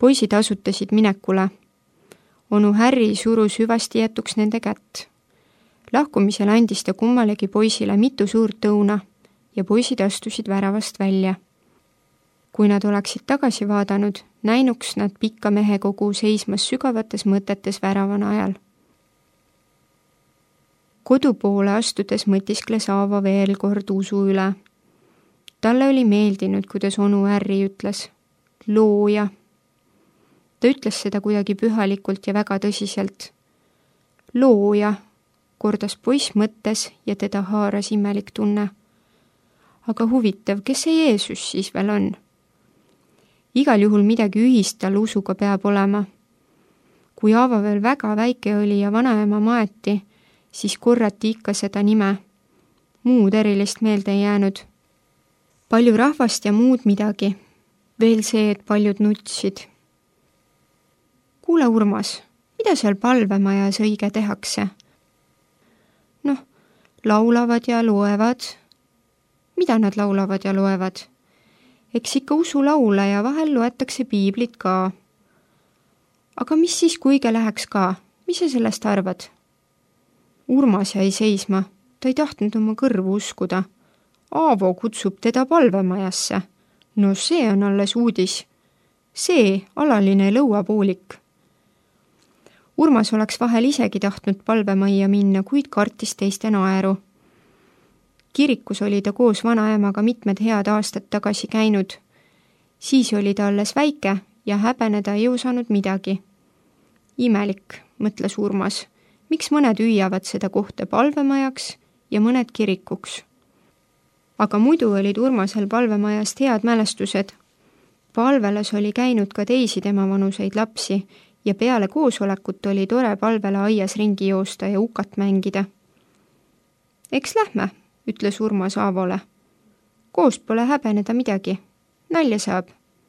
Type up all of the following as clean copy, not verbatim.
Poisid asutasid minekule. Onu Harry surus hüvasti jätuks nende kätt. Lahkumisel andis ta kummalegi poisile mitu suurt õuna ja poisid astusid väravast välja. Kui nad oleksid tagasi vaadanud, näinuks nad pikka mehekogu seismas sügavates mõtetes väravana ajal. Kodu poole astudes mõtiskles Aavo veel kord usu üle. Talle oli meeldinud, kuidas onu Harry ütles, looja. Ta ütles seda kuidagi pühalikult ja väga tõsiselt. Looja, kordas poiss mõttes ja teda haaras imelik tunne. Aga huvitav, kes see Jeesus siis veel on? Igal juhul midagi ühist tal usuga peab olema. Kui Aavo veel väga väike oli ja vanaema maeti, siis korrati ikka seda nime. Muud erilist meelde ei jäänud. Palju rahvast ja muud midagi. Veel see, et paljud nutsid. Kuule, Urmas, mida seal palvemajas õige tehakse? Noh, laulavad ja loevad. Mida nad laulavad ja loevad? Eks ikka usulaule ja vahel loetakse piiblit ka. Aga mis siis kuige läheks ka? Mis sa sellest arvad? Urmas jäi seisma. Ta ei tahtnud oma kõrvu uskuda. Aavo kutsub teda palvemajasse. No see on alles uudis. See alaline lõuapoolik. Urmas oleks vahel isegi tahtnud palvemajja minna, kuid kartis teiste naeru. Kirikus oli ta koos vanaemaga mitmed head aastad tagasi käinud. Siis oli ta alles väike ja häbeneda ei osanud midagi. Imelik, mõtles Urmas, miks mõned hüüavad seda kohta palvemajaks ja mõned kirikuks. Aga muidu olid Urmasel palvemajast head mälestused. Palvelas oli käinud ka teisi tema vanuseid lapsi ja peale koosolekut oli tore palvela aias ringi joosta ja ukat mängida. Eks lähme, ütles Urmas Aavole. Koost pole häbeneda midagi. Nalja saab.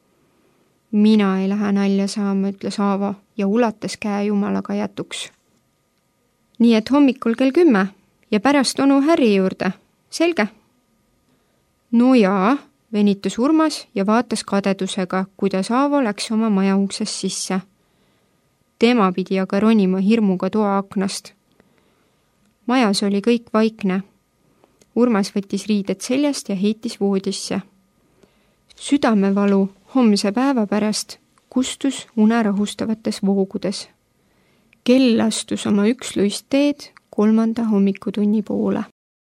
Mina ei lähe nalja saama, ütles Aavo ja ulatas käe Jumalaga jätuks. Nii et hommikul kell 10 ja pärast onu Harry juurde. Selge? No jaa, venitas Urmas ja vaatas kadedusega, kuidas Aavo läks oma maja uksest sisse. Tema pidi aga ronima hirmuga toa aknast. Majas oli kõik vaikne. Urmas võttis riided seljast ja heitis voodisse. Südamevalu homse päeva pärast kustus unerahustavates voogudes. Kell astus oma üksluist teed 3. hommikutunni poole.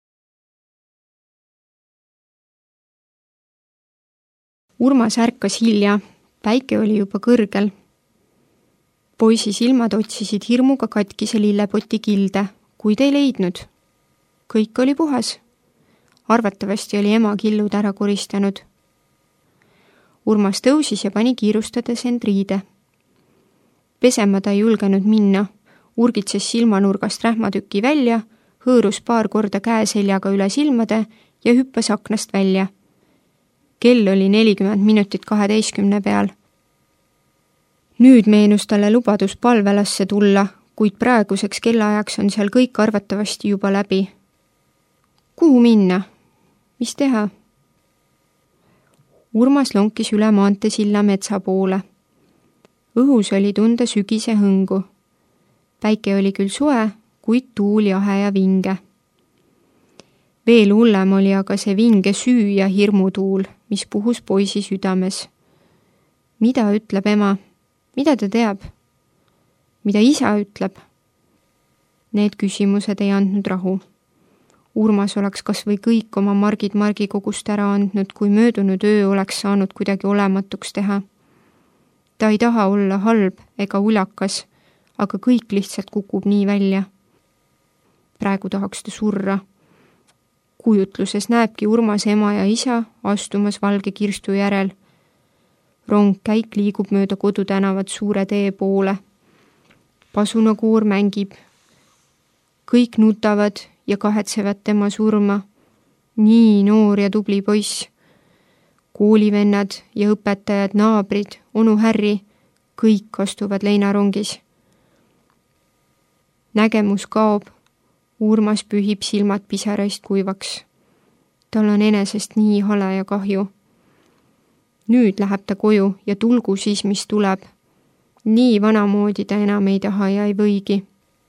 Urmas ärkas hilja, päike oli juba kõrgel. Poisi silmad otsisid hirmuga katkise lillepoti kilde, kuid ei leidnud. Kõik oli puhas. Arvatavasti oli ema killud ära koristanud. Urmas tõusis ja pani kiirustades end riide. Pesema ta ei julgenud minna, urgitses silmanurgast rähmatüki välja, hõõrus paar korda käeseljaga üle silmade ja hüppas aknast välja. Kell oli 40 minutit 12 peal. Nüüd meenus talle lubadus palvelasse tulla, kuid praeguseks kellaajaks on seal kõik arvatavasti juba läbi. Kuhu minna? Mis teha? Urmas lonkis üle maanteesilla metsa poole. Õhus oli tunda sügise hõngu. Päike oli küll soe, kuid tuul jahe ja vinge. Veel hullem oli aga see vinge süü ja hirmutuul, mis puhus poisi südames. Mida ütleb ema? Mida ta teab? Mida isa ütleb? Need küsimused ei andnud rahu. Urmas oleks kas või kõik oma margid margikogust ära andnud, kui möödunud öö oleks saanud kuidagi olematuks teha. Ta ei taha olla halb ega ulakas, aga kõik lihtsalt kukub nii välja. Praegu tahaks ta surra. Kujutluses näebki Urmas ema ja isa astumas valge kirstu järel. Rongkäik liigub mööda kodutänavat suure tee poole. Pasunakoor mängib. Kõik nutavad ja kahetsevad tema surma. Nii noor ja tubli poiss. Koolivennad ja õpetajad, naabrid, onu Harry, kõik astuvad leinarongis. Nägemus kaob. Urmas pühib silmad pisaraist kuivaks. Tal on enesest nii hale ja kahju. Nüüd läheb ta koju ja tulgu siis, mis tuleb. Nii vanamoodi ta enam ei taha ja ei võigi.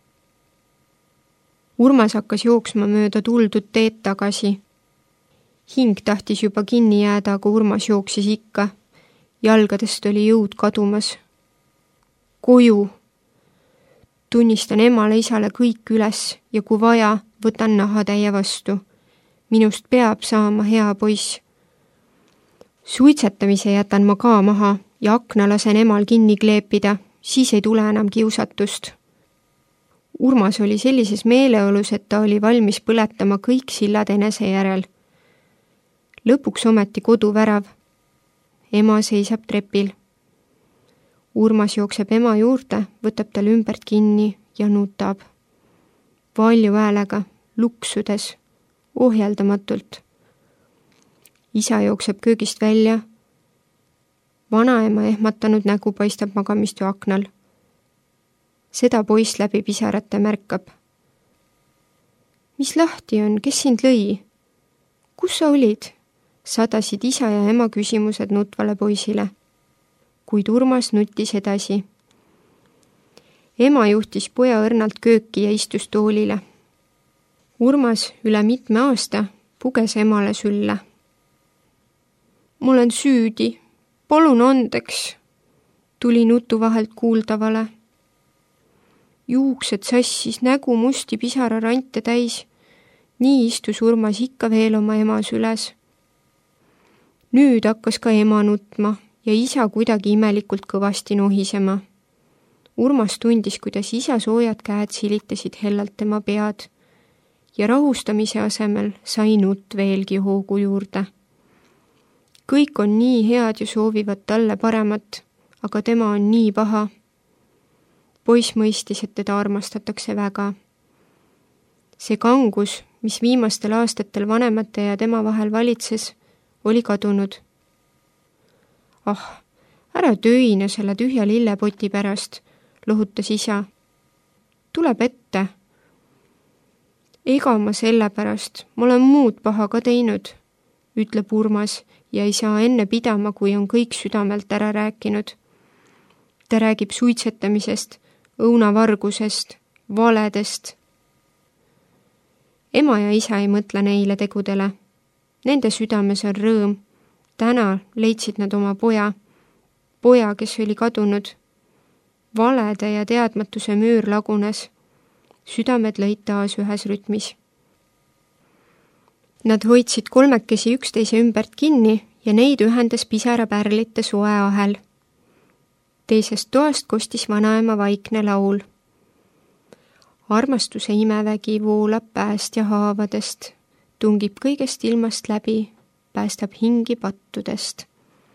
Urmas hakkas jooksma mööda tuldud teed tagasi. Hing tahtis juba kinni jääda, aga Urmas jooksis ikka. Jalgadest oli jõud kadumas. Koju. Tunnistan emale isale kõik üles ja kui vaja, võtan nahatäie vastu. Minust peab saama hea poiss. Suitsetamise jätan ma ka maha ja akna lasen emal kinni kleepida, siis ei tule enam kiusatust. Urmas oli sellises meeleolus, et ta oli valmis põletama kõik sillad enese järel. Lõpuks ometi koduvärav. Ema seisab trepil. Urmas jookseb ema juurde, võtab tal ümbert kinni ja nutab. Valju häälega, luksudes, ohjeldamatult. Isa jookseb köögist välja. Vanaema ehmatanud nägu paistab magamistu aknal. Seda poiss läbi pisarate märkab. Mis lahti on, kes sind lõi? Kus sa olid? Sadasid isa ja ema küsimused nutvale poisile. Kuid Urmas nutis edasi. Ema juhtis poja õrnalt kööki ja istus toolile. Urmas üle mitme aasta puges emale sülle. Ma olen süüdi, palun andeks, tuli nutu vahelt kuuldavale. Juuksed sassis, nägu musti pisararante täis. Nii istus Urmas ikka veel oma ema süles. Nüüd hakkas ka ema nutma ja isa kuidagi imelikult kõvasti nohisema. Urmas tundis, kuidas isa soojad käed silitasid hellalt tema pead ja rahustamise asemel sai nutt veelgi hoogu juurde. Kõik on nii head ja soovivad talle paremat, aga tema on nii paha. Poiss mõistis, et teda armastatakse väga. See kangus, mis viimastel aastatel vanemate ja tema vahel valitses, oli kadunud. Ära töine selle tühja lillepoti pärast, lohutas isa. Tuleb ette. Ega ma selle pärast, ma olen muud paha ka teinud, ütleb Urmas ja ei saa enne pidama, kui on kõik südamelt ära rääkinud. Ta räägib suitsetamisest, õunavargusest, valedest. Ema ja isa ei mõtle neile tegudele. Nende südames on rõõm. Täna leidsid nad oma poja, kes oli kadunud. Valede ja teadmatuse müür lagunes. Südamed lõid taas ühes rütmis. Nad hoidsid kolmekesi üksteise ümbert kinni ja neid ühendas pisarapärlite soe ahel. Teisest toast kostis vanaema vaikne laul. Armastuse imevägi voolab päästja haavadest, tungib kõigest ilmast läbi, päästab hingi pattudest.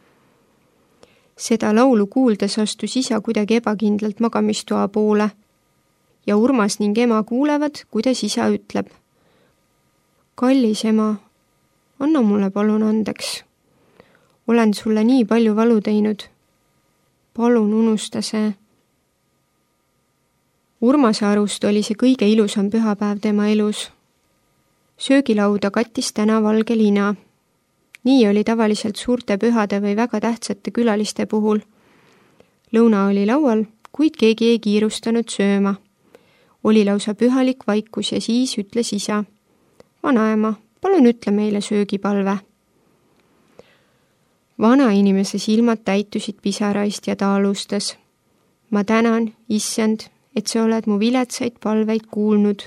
Seda laulu kuuldes astus isa kuidagi ebakindlalt magamistoa poole ja Urmas ning ema kuulevad, kuidas isa ütleb. Kallis ema, anna mulle palun andeks. Olen sulle nii palju valu teinud. Palun unusta see. Urmase arust oli see kõige ilusam pühapäev tema elus. Söögilauda kattis täna valge lina. Nii oli tavaliselt suurte pühade või väga tähtsate külaliste puhul. Lõuna oli laual, kuid keegi ei kiirustanud sööma. Oli lausa pühalik vaikus ja siis ütles isa. Vanaema, palun ütle meile söögipalve. Vanainimese silmad täitusid pisaraist ja ta alustas. Ma tänan, issand, et sa oled mu viletsaid palveid kuulnud.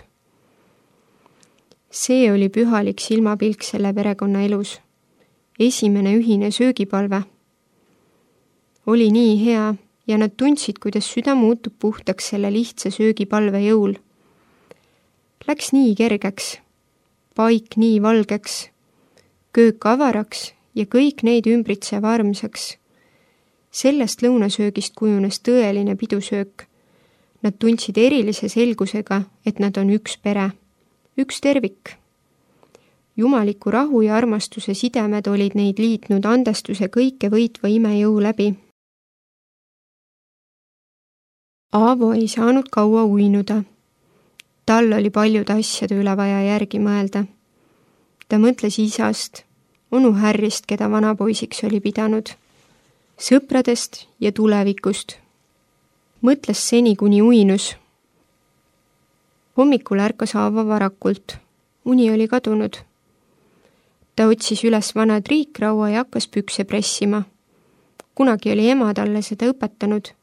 See oli pühalik silmapilk selle perekonna elus. Esimene ühine söögipalve. Oli nii hea ja nad tundsid, kuidas süda muutub puhtaks selle lihtsa söögipalve jõul. Läks nii kergeks, paik nii valgeks, köök avaraks ja kõik neid ümbritsev armsaks. Sellest lõunasöögist kujunes tõeline pidusöök. Nad tundsid erilise selgusega, et nad on üks pere, üks tervik. Jumaliku rahu ja armastuse sidemed olid neid liitnud andestuse kõike võitva imejõu läbi. Aavo ei saanud kaua uinuda. Tal oli paljude asjade üle vaja järgi mõelda. Ta mõtles isast, onu Härrist, keda vanapoisiks oli pidanud, sõpradest ja tulevikust. Mõtles seni, kuni uinus. Hommikul ärkas Aavo varakult. Uni oli kadunud. Ta otsis üles vana triikraua ja hakkas pükse pressima. Kunagi oli ema talle seda õpetanud.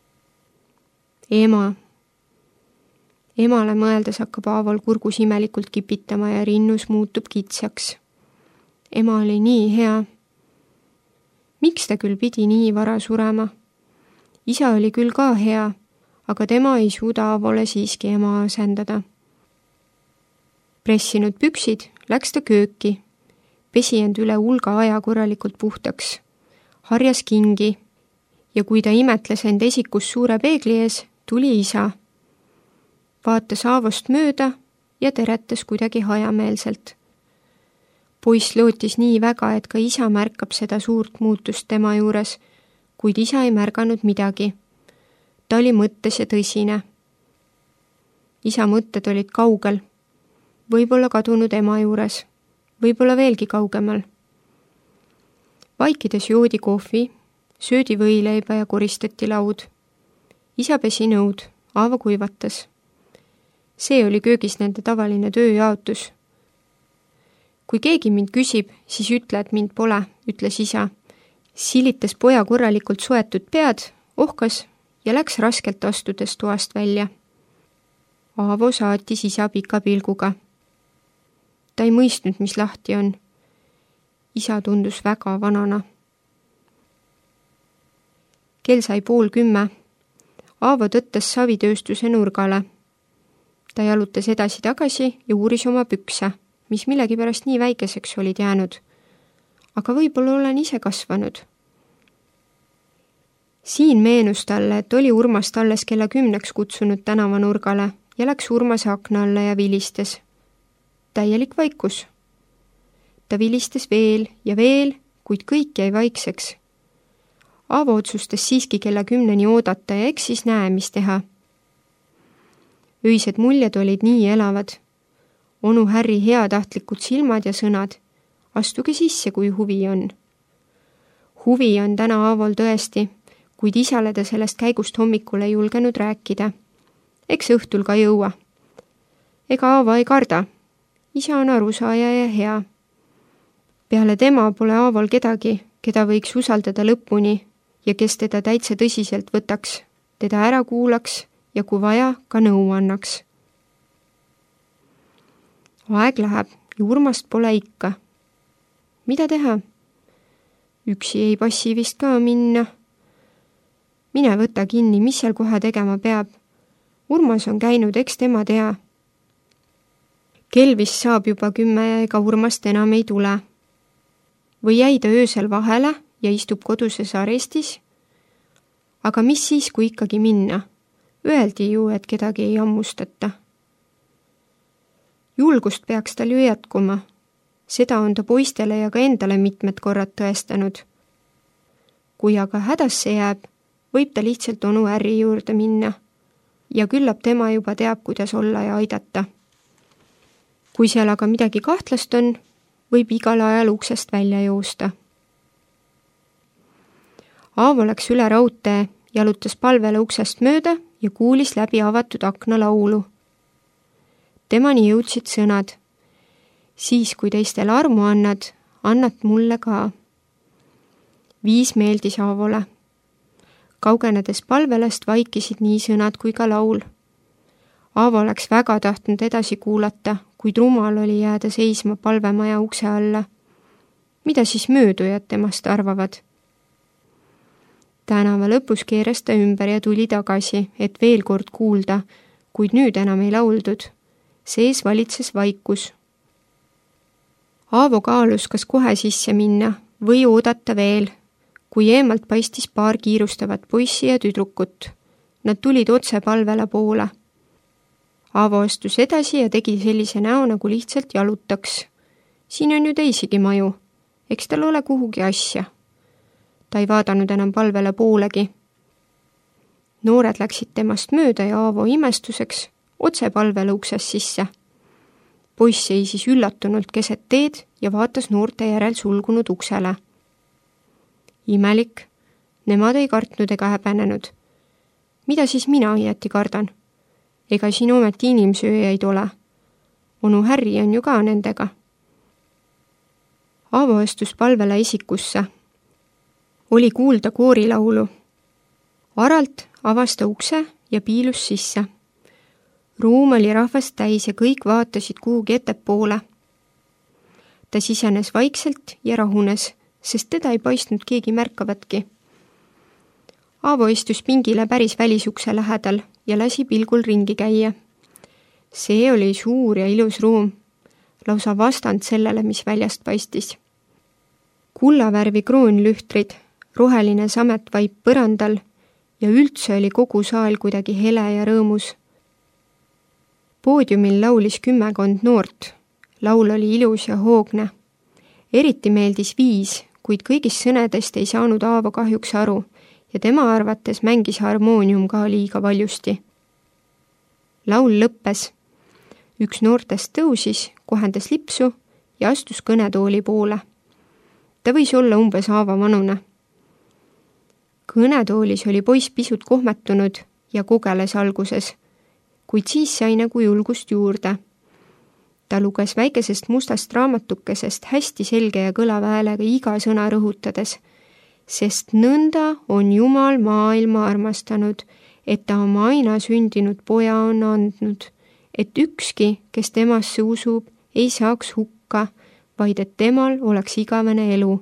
Ema. Emale mõeldes hakkab Aavol kurgus imelikult kipitama ja rinnus muutub kitsaks. Ema oli nii hea. Miks ta küll pidi nii vara surema? Isa oli küll ka hea, aga tema ei suuda Aavole siiski ema asendada. Pressinud püksid, läks ta kööki, pesi end üle hulga aja korralikult puhtaks, harjas kingi ja kui ta imetles end esikus suure peegli ees, tuli isa. Vaatas Aavost mööda ja teretas kuidagi hajameelselt. Poiss lootis nii väga, et ka isa märkab seda suurt muutust tema juures, kuid isa ei märganud midagi. Ta oli mõttes ja tõsine. Isa mõtted olid kaugel, võib-olla kadunud ema juures, võib-olla veelgi kaugemal. Vaikides joodi kohvi, söödi võileiba ja koristati laud. Isa pesi nõud, Aavo kuivatas. See oli köögis nende tavaline tööjaotus. Kui keegi mind küsib, siis ütle, et mind pole, ütles isa. Silitas poja korralikult soetud pead, ohkas ja läks raskelt astudes toast välja. Aavo saatis isa pika pilguga. Ta ei mõistnud, mis lahti on. Isa tundus väga vanana. Kell sai 9:30. Aavo tõttas savitööstuse nurgale. Ta jalutas edasi-tagasi ja uuris oma pükse, mis millegipärast nii väikeseks olid jäänud. Aga võib-olla olen ise kasvanud. Siin meenus talle, et oli Urmast alles kella 10 kutsunud tänavanurgale ja läks Urmase akna alla ja vilistes. Täielik vaikus. Ta vilistes veel ja veel, kuid kõik jäi vaikseks. Aavo otsustas siiski kella 10 oodata ja eksis näemist teha. Öised muljed olid nii elavad. Onu Harri heatahtlikud silmad ja sõnad. Astuge sisse, kui huvi on. Huvi on täna Aavol tõesti, kuid isale ta sellest käigust hommikul ei julgenud rääkida. Eks õhtul ka jõua. Ega Aavo ei karda. Isa on arusaaja ja hea. Peale tema pole Aavol kedagi, keda võiks usaldada lõpuni ja kes teda täitsa tõsiselt võtaks, teda ära kuulaks ja kui vaja, ka nõu annaks. Aeg läheb ja Urmast pole ikka. Mida teha? Üksi ei passi vist ka minna. Mine võta kinni, mis seal kohe tegema peab. Urmas on käinud, eks tema tea. Kell vist saab juba 10 ja ega Urmast enam ei tule. Või jäi ta öösel vahele ja istub koduses arestis? Aga mis siis, kui ikkagi minna? Öeldi ju, et kedagi ei ammustata. Julgust peaks tal ju jätkuma. Seda on ta poistele ja ka endale mitmed korrad tõestanud. Kui aga hädasse jääb, võib ta lihtsalt onu Harri juurde minna ja küllap tema juba teab, kuidas olla ja aidata. Kui seal aga midagi kahtlast on, võib igal ajal uksest välja joosta. Aavo läks üle raudtee, jalutas palvele uksest mööda ja kuulis läbi avatud akna laulu. Temani jõudsid sõnad. Siis, kui teistele armu annad, annad mulle ka. Viis meeldis Aavole. Kaugenedes palvelast vaikisid nii sõnad kui ka laul. Aavo läks väga tahtnud edasi kuulata, kuid rumal oli jääda seisma palvemaja ukse alla. Mida siis möödujad temast arvavad? Tänava lõpus keeras ta ümber ja tuli tagasi, et veel kord kuulda, kuid nüüd enam ei lauldud. Sees valitses vaikus. Aavo kaalus, kas kohe sisse minna või oodata veel, kui eemalt paistis paar kiirustavat poissi ja tüdrukut. Nad tulid otse palvele poole. Aavo astus edasi ja tegi sellise näo, nagu lihtsalt jalutaks. Siin on ju teisigi maju. Eks tal ole kuhugi asja. Ta ei vaadanud enam palvele poolegi. Noored läksid temast mööda ja Aavo imestuseks otse palvele ukses sisse. Poiss seisis üllatunult keset teed ja vaatas noorte järel sulgunud uksele. Imelik, nemad ei kartnud ega häbenenud. Mida siis mina õieti kardan? Ega siin ometi inimsööjaid ole. Onu Harry on ju ka nendega. Aavo astus palvele isikusse. Oli kuulda koorilaulu. Aralt avas ta ukse ja piilus sisse. Ruum oli rahvast täis ja kõik vaatasid kuhugi ettepoole. Ta sisenes vaikselt ja rahunes, sest teda ei paistnud keegi märkavatki. Aavo istus pingile päris välisukse lähedal ja lasi pilgul ringi käia. See oli suur ja ilus ruum, lausa vastand sellele, mis väljast paistis. Kullavärvi kroonlühtrid, roheline samet vaip põrandal ja üldse oli kogu saal kuidagi hele ja rõõmus. Poodiumil laulis 10 noort. Laul oli ilus ja hoogne. Eriti meeldis viis, kuid kõigist sõnadest ei saanud Aavo kahjuks aru ja tema arvates mängis harmoonium ka liiga valjusti. Laul lõppes. Üks noortest tõusis, kohendas lipsu ja astus kõnetooli poole. Ta võis olla umbes Aavo vanune. Kõnetoolis oli poiss pisut kohmetunud ja kogeles alguses, kuid siis sai nagu julgust juurde. Ta luges väikesest mustast raamatukesest hästi selge ja kõlava häälega iga sõna rõhutades, sest nõnda on Jumal maailma armastanud, et ta oma aina sündinud poja on andnud, et ükski, kes temasse usub, ei saaks hukka, vaid et temal oleks igavene elu.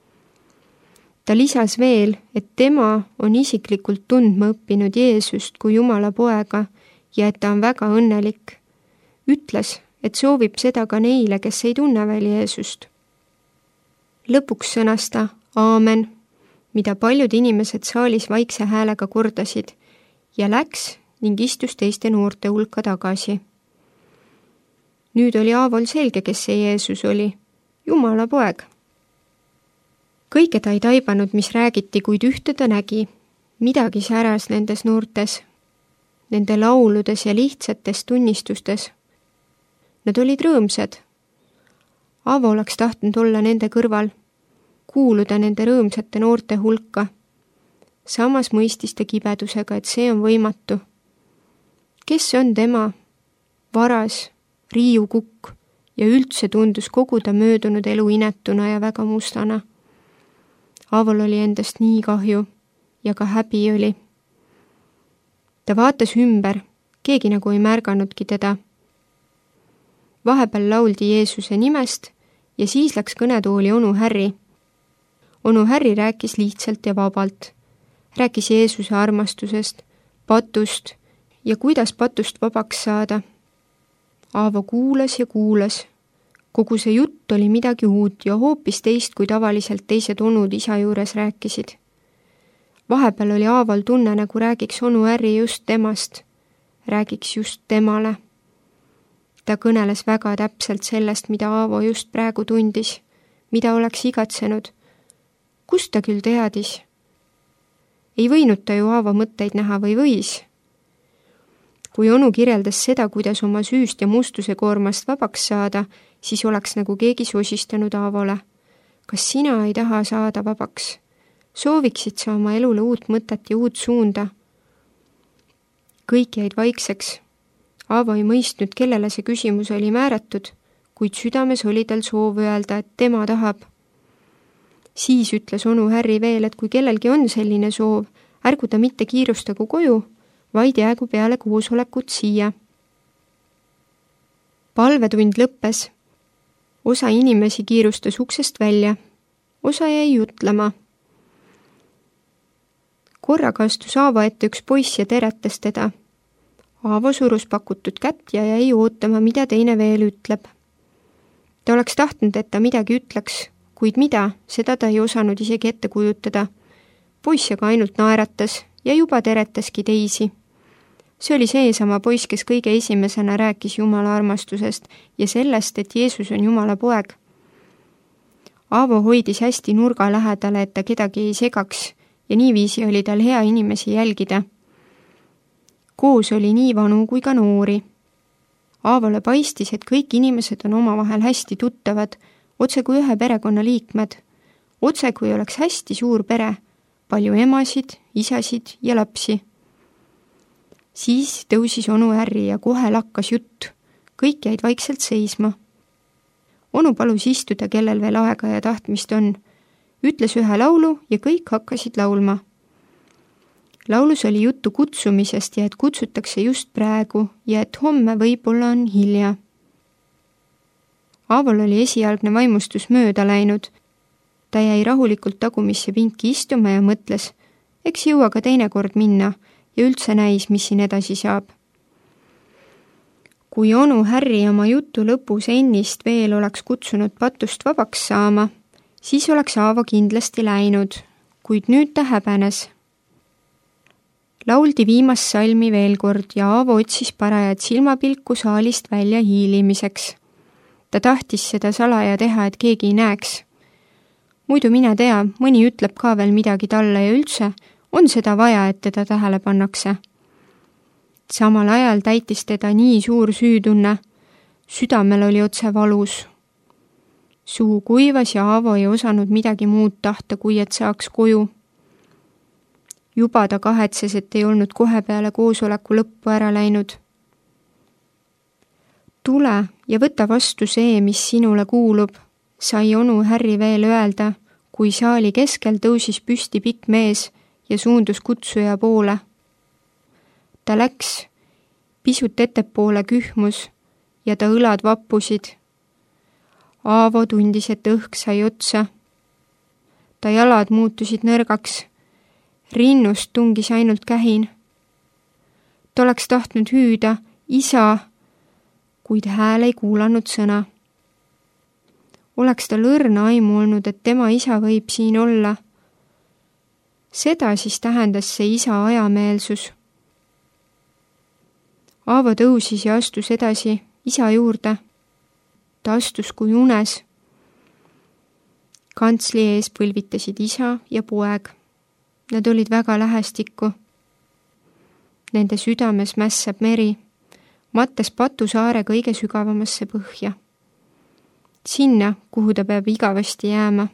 Ta lisas veel, et tema on isiklikult tundma õppinud Jeesust kui Jumala poega ja et ta on väga õnnelik. Ütles, et soovib seda ka neile, kes ei tunne veel Jeesust. Lõpuks sõnas ta Aamen, mida paljud inimesed saalis vaikse häälega kordasid ja läks ning istus teiste noorte hulka tagasi. Nüüd oli Aavol selge, kes see Jeesus oli, Jumala poeg. Kõike ta ei taibanud, mis räägiti, kuid ühte ta nägi. Midagi säras nendes noortes, nende lauludes ja lihtsates tunnistustes. Nad olid rõõmsad. Aavo oleks tahtnud olla nende kõrval, kuuluda nende rõõmsate noorte hulka. Samas mõistis ta kibedusega, et see on võimatu. Kes on tema? Varas, riiukukk ja üldse tundus kogu ta möödunud elu inetuna ja väga mustana. Aavol oli endast nii kahju ja ka häbi oli. Ta vaatas ümber, keegi nagu ei märganudki teda. Vahepeal lauldi Jeesuse nimest ja siis läks kõnetooli onu Harry. Onu Harry rääkis lihtsalt ja vabalt. Rääkis Jeesuse armastusest, patust ja kuidas patust vabaks saada. Aavo kuulas ja kuulas. Kogu see jutt oli midagi uut ja hoopis teist, kui tavaliselt teised onud isa juures rääkisid. Vahepeal oli Aaval tunne, nagu räägiks onu Harry just temast. Räägiks just temale. Ta kõneles väga täpselt sellest, mida Aavo just praegu tundis, mida oleks igatsenud. Kust ta küll teadis? Ei võinud ta ju Aavo mõtteid näha või võis? Kui onu kirjeldas seda, kuidas oma süüst ja mustuse koormast vabaks saada, siis oleks nagu keegi sosistanud Aavole. Kas sina ei taha saada vabaks? Sooviksid sa oma elule uut mõtet ja uut suunda? Kõik jäid vaikseks. Aavo ei mõistnud, kellele see küsimus oli määratud, kuid südames oli tal soov öelda, et tema tahab. Siis ütles onu Harry veel, et kui kellelgi on selline soov, ärgu ta mitte kiirustagu koju, vaid jäägu peale koosolekut siia. Palvetund lõppes. Osa inimesi kiirustas uksest välja. Osa jäi jutlema. Korraga astus Aavo ette üks poiss ja teretas teda. Aavo surus pakutud kätt ja jäi ootama, mida teine veel ütleb. Ta oleks tahtnud, et ta midagi ütleks, kuid mida, seda ta ei osanud isegi ette kujutada. Poiss aga ainult naeratas ja juba teretaski teisi. See oli seesama poiss, kes kõige esimesena rääkis Jumala armastusest ja sellest, et Jeesus on Jumala poeg. Aavo hoidis hästi nurga lähedale, et ta kedagi ei segaks ja niiviisi oli tal hea inimesi jälgida. Koos oli nii vanu kui ka noori. Aavole paistis, et kõik inimesed on omavahel hästi tuttavad, otse kui ühe perekonna liikmed. Otse kui oleks hästi suur pere, palju emasid, isasid ja lapsi. Siis tõusis onu ärri ja kohe lakkas jutt. Kõik jäid vaikselt seisma. Onu palus istuda, kellel veel aega ja tahtmist on. Ütles ühe laulu ja kõik hakkasid laulma. Laulus oli juttu kutsumisest ja et kutsutakse just praegu ja et homme võib-olla on hilja. Aavol oli esialgne vaimustus mööda läinud. Ta jäi rahulikult tagumisse pinki istuma ja mõtles, eks jõua ka teinekord minna ja üldse näis, mis siin edasi saab. Kui onu Harry oma jutu lõpus ennist veel oleks kutsunud patust vabaks saama, siis oleks Aavo kindlasti läinud, kuid nüüd ta häbenes. Lauldi viimast salmi veel kord ja Aavo otsis parajat silmapilku saalist välja hiilimiseks. Ta tahtis seda salaja teha, et keegi ei näeks. Muidu mine tea, mõni ütleb ka veel midagi talle ja üldse on seda vaja, et teda tähele pannakse. Samal ajal täitis teda nii suur süütunne. Südamel oli otse valus. Suu kuivas ja Aavo ei osanud midagi muud tahta, kui et saaks koju. Juba ta kahetses, et ei olnud kohe peale koosoleku lõppu ära läinud. Tule ja võta vastu see, mis sinule kuulub, sai onu Harry veel öelda, kui saali keskel tõusis püsti pikk mees ja suundus kutsuja poole. Ta läks, pisut ettepoole kühmus ja ta õlad vappusid. Aavo tundis, et õhk sai otsa. Ta jalad muutusid nõrgaks. Rinnust tungis ainult kähin. Ta oleks tahtnud hüüda, isa, kuid hääl ei kuulanud sõna. Oleks tal õrna aimu olnud, et tema isa võib siin olla. Seda siis tähendas see isa ajameelsus. Aavo tõusis ja astus edasi isa juurde. Ta astus kui unes. Kantsli ees põlvitasid isa ja poeg. Nad olid väga lähestikku. Nende südames mässab meri, mattes Patu saare kõige sügavamasse põhja. Sinna, kuhu ta peab igavasti jääma.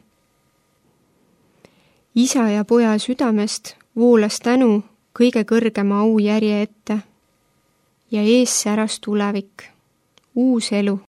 Isa ja poja südamest voolas tänu kõige kõrgema aujärje ette ja ees säras tulevik, uus elu.